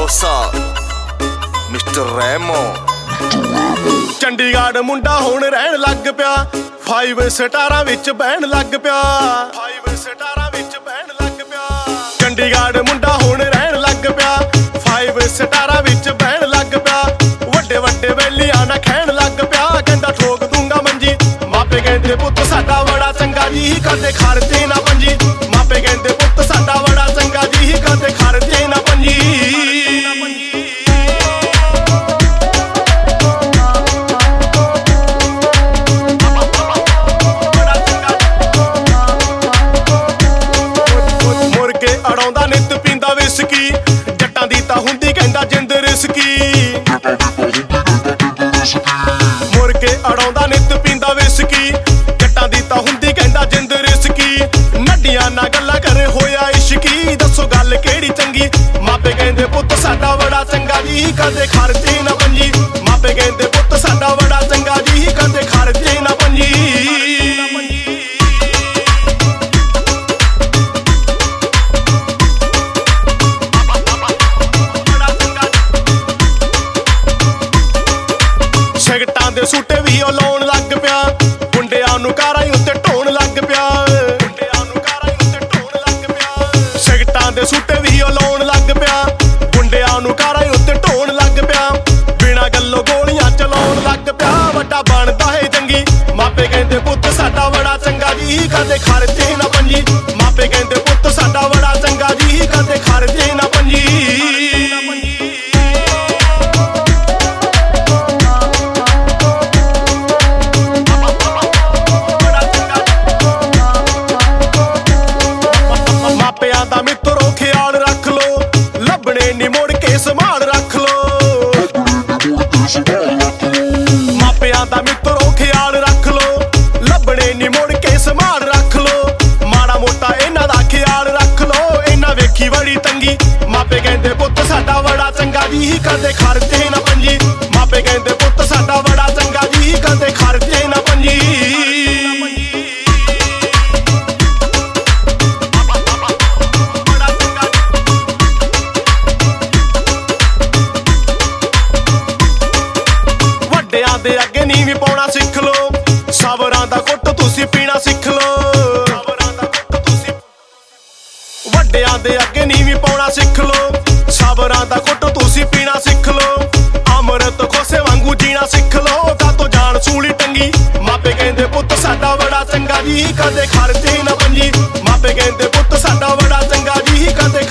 भरोसा मिस्टर रैमो। चंडीगढ़ मुंडा हुण रहन लग पिया 5 स्टारां विच बहन लग पिया 5 स्टारां विच बहन लग पिया। चंडीगढ़ मुंडा हुण रहन लग पिया 5 स्टारां विच बहन लग पिया। वड्डे वड्डे वेलियां ना खैन लग पिया कहंदा ठोक दूंगा मंजी। मापे कहंदे पुत्त साडा बड़ा चंगा जी कदे खर्चे ना पंजी। मापे कहंदे पुत्त साडा बड़ा चंगा जी कदे खर्चे ना पंजी। अड़ाउंदा नित पींदा विस्की जट्टां दी तां हुंदी कहंदा जिंद रिस्की। मुर्गे अड़ाउंदा नित पींदा विस्की जट्टां दी तां हुंदी कहंदा जिंद रिस्की। नड्डियां ना गल्लां करे होया इश्की दस्सो गल केड़ी चंगी। मापे कहंदे पुत्त साडा बड़ा चंगा जी कदे खर्चे ना पंजी। मापे कहंदे पुत्त साडा बड़ा चंगा जी कदे खर्चे ना पंजी। सिगटां दे सूटे भी लाउण लग पिया मुंडियां नूं कारां उत्ते ढोण लग पिया। सिगटां दे सूटे भी लाउण लग पिया मुंडियां नूं कारां उत्ते ढोण लग पिया। बिना गल्लों गोलियां चलाउण लग पिया वड्डा बनदा है जंगी। मापे कहंदे पुत्त साडा बड़ा चंगा जी कदे खर्चे ना पंजी। मापे कहंदे पुत्त साडा बड़ा चंगा जी कदे खर्चे ना पंजी। मापियां दा मित्रो ख्याल रख लो लभणे नी मुड़ के संभाल रख लो। मापियां दा मित्रो ख्याल रख लो लभणे नी मुड़ के संभाल रख लो। माड़ा मोटा इन्हां दा ख्याल रख लो इन्हां वेखी बड़ी तंगी। मापे कहंदे पुत्त साडा बड़ा चंगा जी कदे खर्चे ना पंजी। मापे कहंदे पुत्त साडा बड़ा चंगा जी कदे खर्चे ना पंजी। ਵੱਡਿਆਂ ਦੇ ਅੱਗੇ ਨੀਵੀਂ ਪਾਉਣਾ ਸਿੱਖ ਲੋ ਸਬਰਾਂ ਦਾ ਘੁੱਟ ਤੁਸੀਂ ਪੀਣਾ ਸਿੱਖ ਲੋ। ਵੱਡਿਆਂ ਦੇ ਅੱਗੇ ਨੀਵੀਂ ਪਾਉਣਾ ਸਿੱਖ ਲੋ ਸਬਰਾਂ ਦਾ ਘੁੱਟ ਤੁਸੀਂ ਪੀਣਾ ਸਿੱਖ ਲੋ। ਅੰਮ੍ਰਿਤ ਖੋਸੇ ਵਾਂਗੂ ਜੀਣਾ ਸਿੱਖ ਲੋ ਕਾਤੋਂ ਜਾਣ ਸੂਲੀ ਟੰਗੀ। ਮਾਪੇ ਕਹਿੰਦੇ ਪੁੱਤ ਸਾਡਾ ਬੜਾ ਚੰਗਾ ਜੀ ਕਦੇ ਖਰਚੇ ਨਾ ਪੰਜੀ। ਮਾਪੇ ਕਹਿੰਦੇ ਪੁੱਤ ਸਾਡਾ ਬੜਾ ਚੰਗਾ ਜੀ ਕਦੇ